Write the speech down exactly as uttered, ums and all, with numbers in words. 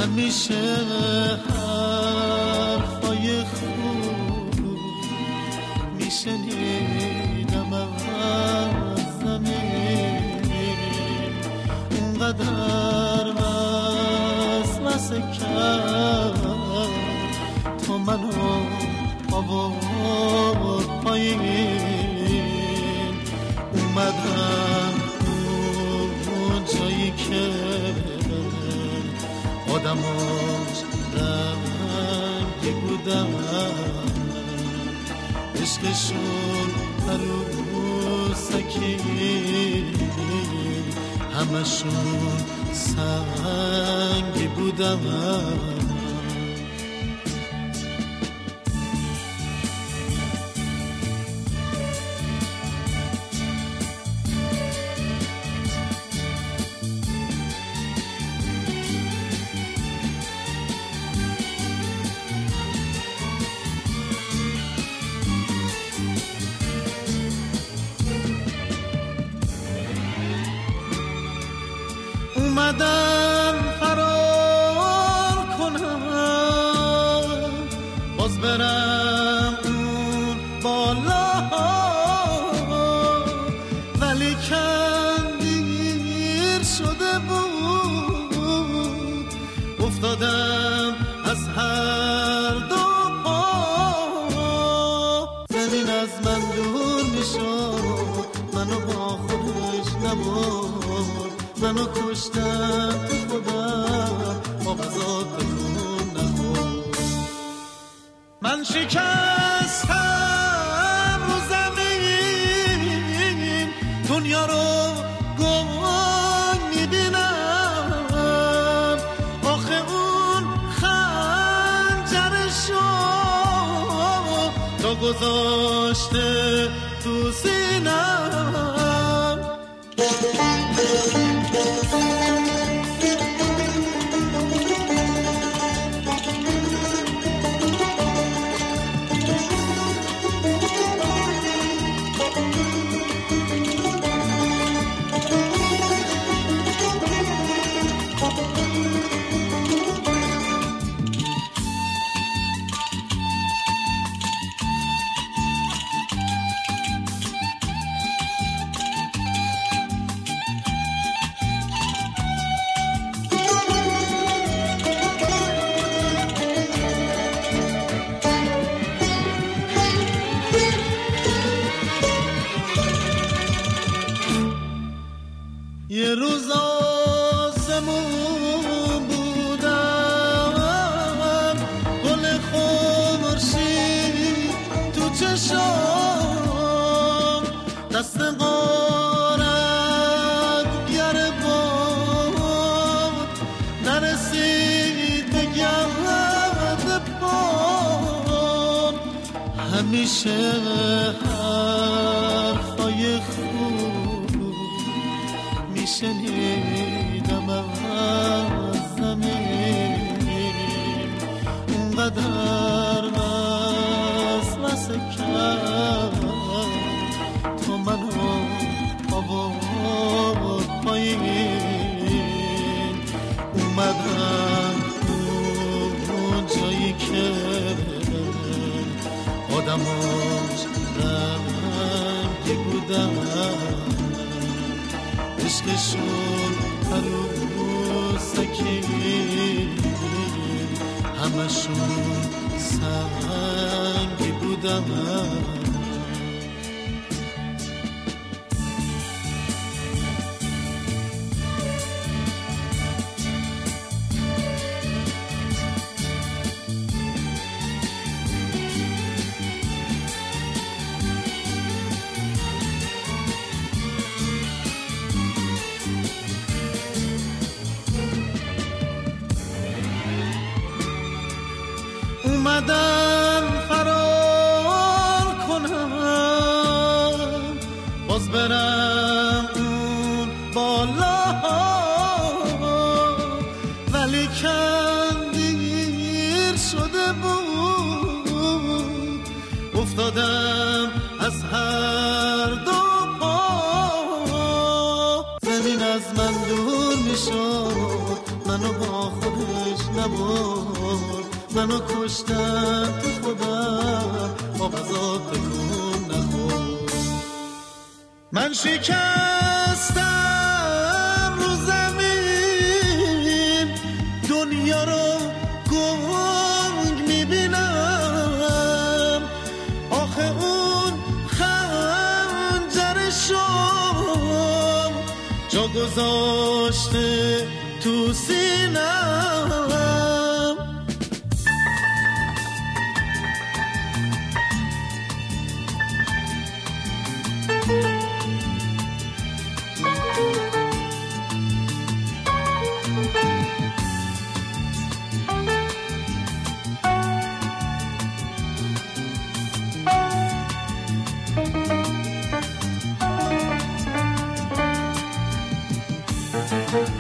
همیشه حرفای خوب میشنیدم از زمین، اونقدر وسوسه کرد تو منو آورد پایین، اومدم اون جایی که آدماش رنگی بودن، عشقشون عروسکی همشون سنگی بودن. اومدم فرار کنم باز برم اون بالا، ولی کندیر شده بود، افتادم از هر دو پا، زمین از من دور میشد، منو با خودش نبرد، منو کشتم تو خودم با غذا تکون نخورد. من شکستم رو زمین، دنیا رو گم میبینم، آخه اون خنجرشو تا گذاشته تو سینم. یه روز آسمون بودم، گل خورشید تو چشام، دست غارت گر باد نرسید به گرد پام، همیشه حرفای خوب میشنیدم از زمین، اونقدر وسوسه کرد تو منو آورد پایین، اومدم اون جایی که آدماش رنگی بودن، عشقشون عروسکی همشون سنگی بودن. اومدم فرار کنم باز برم اون بالا، ولی کندیر شده بود، افتادم از هر دو پا، زمین از من دور میشد، منو با خودش نبود منو کشتن تو خودم با غذا تکون نخور. من شکستم رو زمین دنیا رو گنگ میبینم، آخه اون خنجر شم جا گذاشته تو سینم. Thank you.